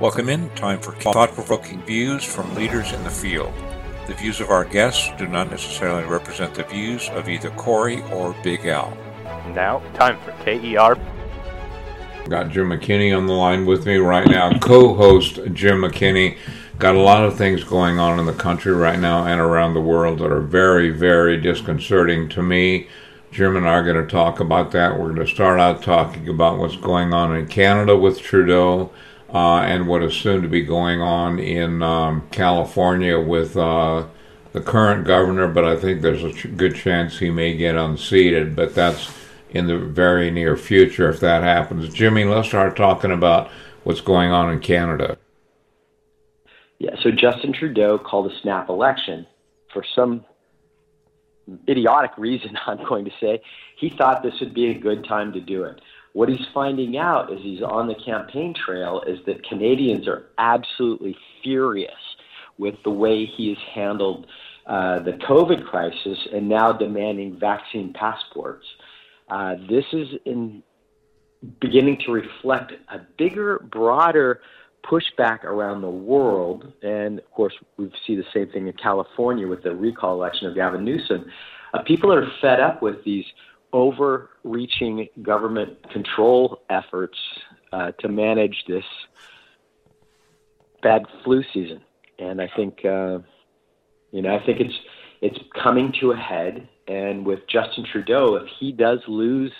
Welcome in. Time for thought-provoking views from leaders in the field. The views of our guests do not necessarily represent the views of either Corey or Big Al. Now, time for KER. Got Jim McKinney on the line with me right now. Co-host Jim McKinney. Got a lot of things going on in the country right now and around the world that are very, very disconcerting to me. Jim and I are going to talk about that. We're going to start out talking about what's going on in Canada with Trudeau. And what is soon to be going on in California with the current governor, but I think there's a good chance he may get unseated, but that's in the very near future if that happens. Jimmy, let's start talking about what's going on in Canada. Yeah, so Justin Trudeau called a snap election for some idiotic reason, I'm going to say. He thought this would be a good time to do it. What he's finding out as he's on the campaign trail is that Canadians are absolutely furious with the way he has handled the COVID crisis and now demanding vaccine passports. This is beginning to reflect a bigger, broader pushback around the world. And, of course, we see the same thing in California with the recall election of Gavin Newsom. People are fed up with these overreaching government control efforts to manage this bad flu season, and I think it's coming to a head. And with Justin Trudeau, if he does lose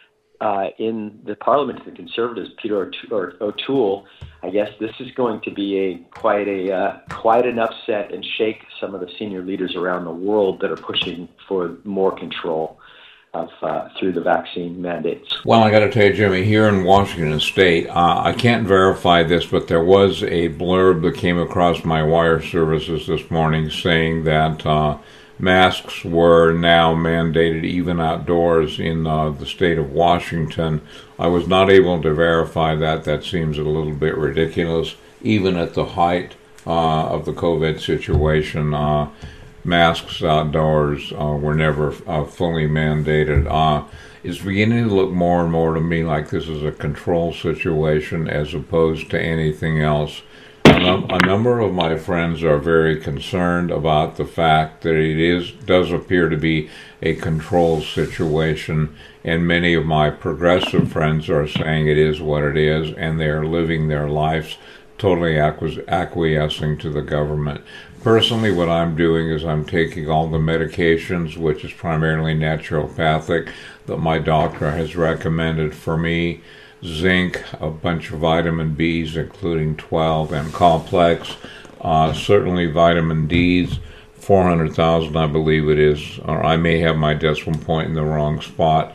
in the Parliament to the Conservatives, Peter O'Toole, I guess this is going to be quite an upset and shake some of the senior leaders around the world that are pushing for more control through the vaccine mandates. Well, I got to tell you, Jimmy, here in Washington State, I can't verify this, but there was a blurb that came across my wire services this morning saying that masks were now mandated even outdoors in the state of Washington. I was not able to verify that. That seems a little bit ridiculous, even at the height of the COVID situation. Masks outdoors were never fully mandated. It's beginning to look more and more to me like this is a control situation as opposed to anything else. A number of my friends are very concerned about the fact that it does appear to be a control situation, and many of my progressive friends are saying it is what it is, and they are living their lives totally acquiescing to the government. Personally, what I'm doing is I'm taking all the medications, which is primarily naturopathic, that my doctor has recommended for me. Zinc, a bunch of vitamin Bs, including 12 and complex, certainly vitamin Ds, 400,000 I believe it is, or I may have my decimal point in the wrong spot.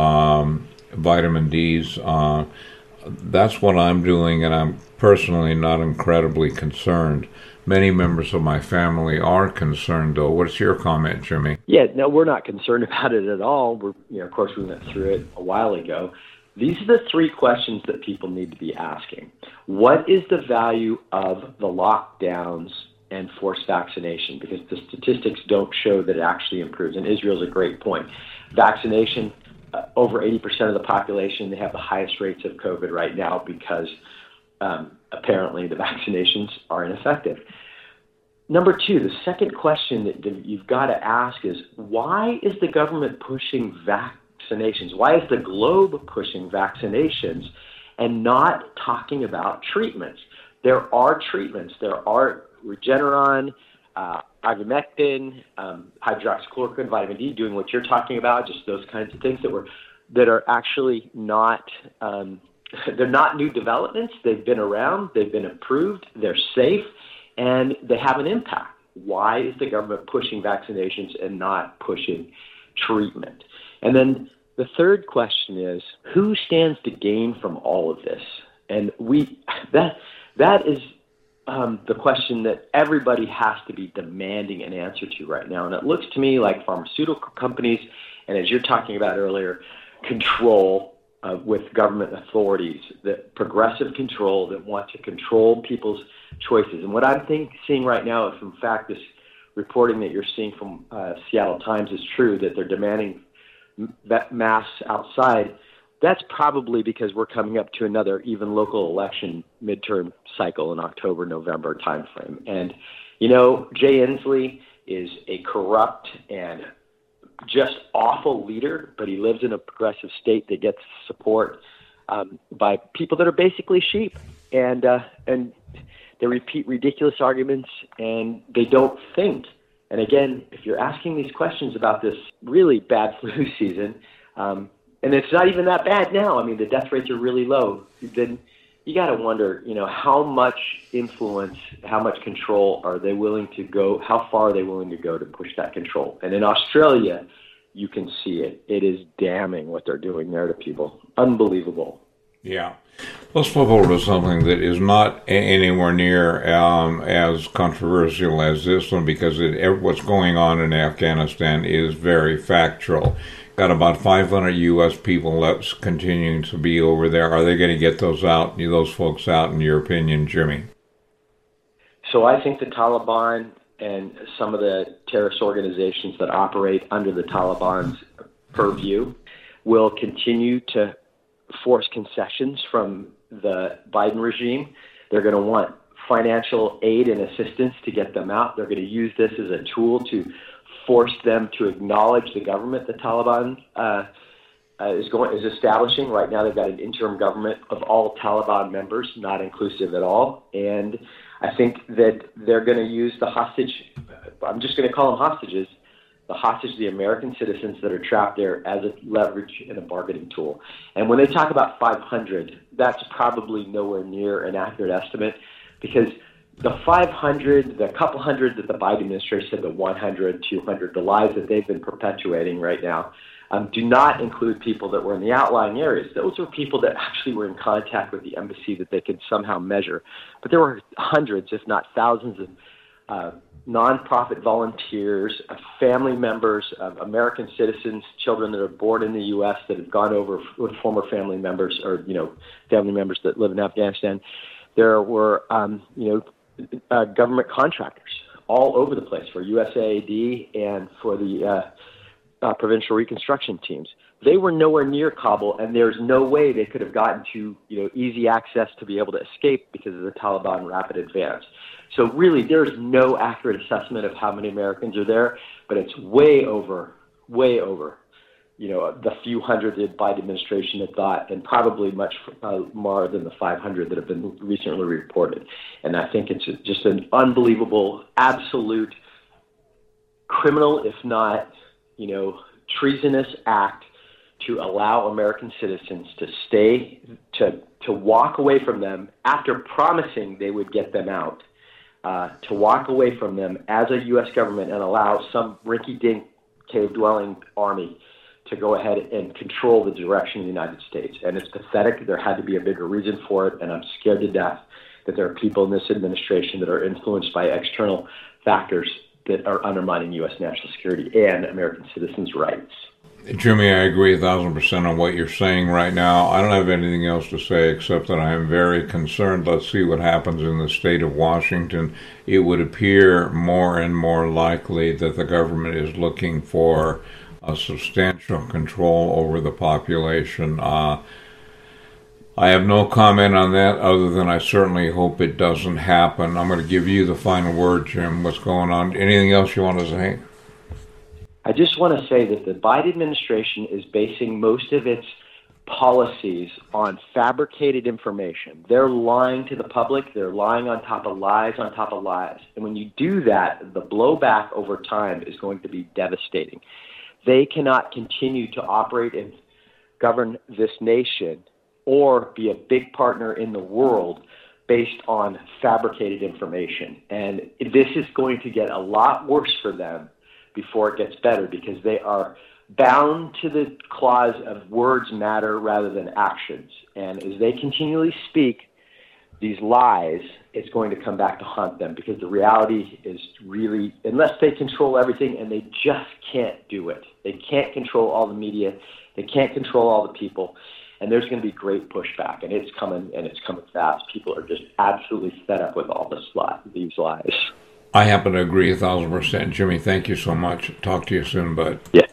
Vitamin Ds, that's what I'm doing, and I'm personally not incredibly concerned. Many members of my family are concerned, though. What's your comment, Jimmy? Yeah, no, we're not concerned about it at all. Of course, we went through it a while ago. These are the three questions that people need to be asking. What is the value of the lockdowns and forced vaccination? Because the statistics don't show that it actually improves. And Israel's a great point. Vaccination, over 80% of the population, they have the highest rates of COVID right now because apparently the vaccinations are ineffective. Number two, the second question that you've got to ask is, why is the government pushing vaccinations? Why is the globe pushing vaccinations and not talking about treatments? There are treatments. There are Regeneron, ivermectin, hydroxychloroquine, vitamin D, doing what you're talking about, just those kinds of things that are actually not they're not new developments. They've been around, they've been approved, they're safe, and they have an impact. Why is the government pushing vaccinations and not pushing treatment? And then the third question is, who stands to gain from all of this? And that is the question that everybody has to be demanding an answer to right now. And it looks to me like pharmaceutical companies, and as you're talking about earlier, control with government authorities, that progressive control that want to control people's choices. And what I'm seeing right now, if in fact this reporting that you're seeing from Seattle Times is true, that they're demanding masks outside, That's probably because we're coming up to another even local election midterm cycle in October, November timeframe. And, Jay Inslee is a corrupt and just awful leader, but he lives in a progressive state that gets support by people that are basically sheep. And they repeat ridiculous arguments, and they don't think. And again, if you're asking these questions about this really bad flu season, and it's not even that bad now. I mean, the death rates are really low. Then you got to wonder, how much influence, how much control are they willing to go? How far are they willing to go to push that control? And in Australia, you can see it. It is damning what they're doing there to people. Unbelievable. Yeah. Let's flip over to something that is not anywhere near as controversial as this one, because what's going on in Afghanistan is very factual. Got about 500 U.S. people that's continuing to be over there. Are they going to get those folks out, in your opinion, Jimmy? So I think the Taliban and some of the terrorist organizations that operate under the Taliban's purview will continue to force concessions from the Biden regime. They're going to want financial aid and assistance to get them out. They're going to use this as a tool to force them to acknowledge the government the Taliban is establishing. Right now, they've got an interim government of all Taliban members, not inclusive at all. And I think that they're going to use the hostage, I'm just going to call them hostages, the American citizens that are trapped there, as a leverage and a bargaining tool. And when they talk about 500, that's probably nowhere near an accurate estimate, because the 500, the couple hundred that the Biden administration said, the 100, 200, the lies that they've been perpetuating right now, do not include people that were in the outlying areas. Those were people that actually were in contact with the embassy that they could somehow measure. But there were hundreds, if not thousands, of nonprofit volunteers, family members, American citizens, children that are born in the U.S. that have gone over with former family members, or family members that live in Afghanistan. There were government contractors all over the place for USAID and for the provincial reconstruction teams. They were nowhere near Kabul, and there's no way they could have gotten to easy access to be able to escape because of the Taliban rapid advance. So really, there's no accurate assessment of how many Americans are there, but it's way over, the few hundred that Biden administration had thought, and probably much more than the 500 that have been recently reported. And I think it's just an unbelievable, absolute criminal, if not, treasonous act to allow American citizens to walk away from them after promising they would get them out, to walk away from them as a U.S. government and allow some rinky-dink cave-dwelling army to go ahead and control the direction of the United States. And it's pathetic. There had to be a bigger reason for it, and I'm scared to death that there are people in this administration that are influenced by external factors that are undermining U.S. national security and American citizens' rights. Jimmy, I agree 1,000% on what you're saying right now. I don't have anything else to say except that I am very concerned. Let's see what happens in the state of Washington. It would appear more and more likely that the government is looking for a substantial control over the population. I have no comment on that other than I certainly hope it doesn't happen. I'm going to give you the final word, Jim. What's going on? Anything else you want to say? I just want to say that the Biden administration is basing most of its policies on fabricated information. They're lying to the public. They're lying on top of lies on top of lies. And when you do that, the blowback over time is going to be devastating. They cannot continue to operate and govern this nation or be a big partner in the world based on fabricated information. And this is going to get a lot worse for them before it gets better, because they are bound to the clause of words matter rather than actions. And as they continually speak these lies, it's going to come back to haunt them, because the reality is really, unless they control everything, and they just can't do it. They can't control all the media. They can't control all the people. And there's going to be great pushback, and it's coming fast. People are just absolutely fed up with all these lies. I happen to agree 1,000%. Jimmy, thank you so much. Talk to you soon, bud. Yeah.